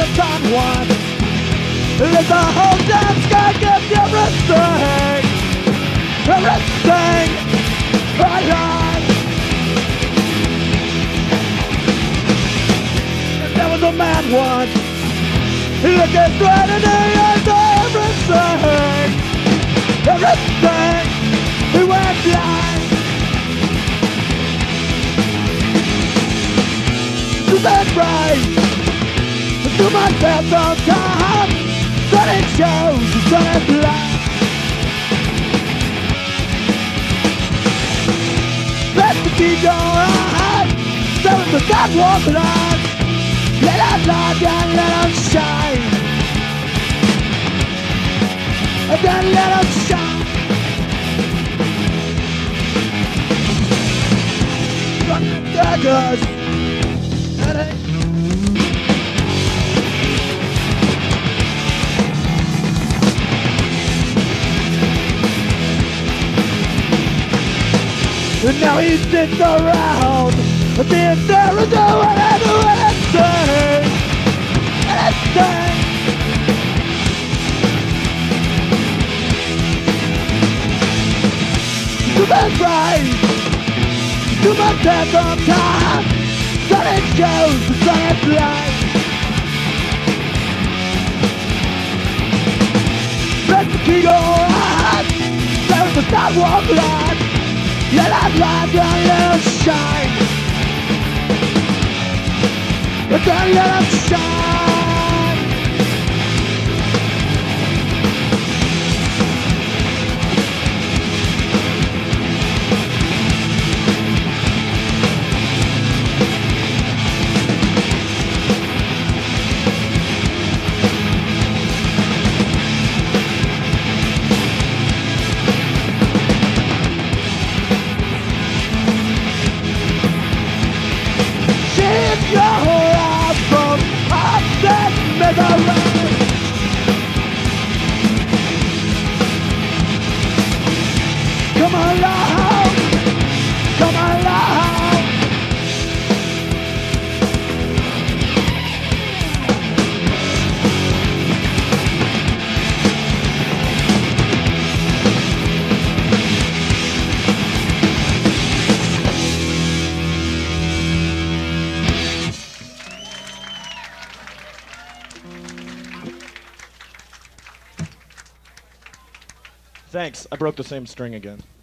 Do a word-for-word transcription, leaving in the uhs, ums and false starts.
the San Juan. It's a whole damn sky, gives you everything, everything I like. And there was a man once, looking straight in the eyes of everything, everything, he went blind. To that right, to my death on time, that it shows, that it lies. Let the key go on, so if the God walk along, let our light and let us shine, and then let us shine. Run the daggers, and hey. And now he sits around, and there is no one ever anything, anything. To the right, to my death on time, sun it shows, the sun is light. Let the key go on, there is the sidewalk light. Let us light and let us shine, but then let us shine. Your eyes from upset misery. Come along, come along. Thanks. I broke the same string again.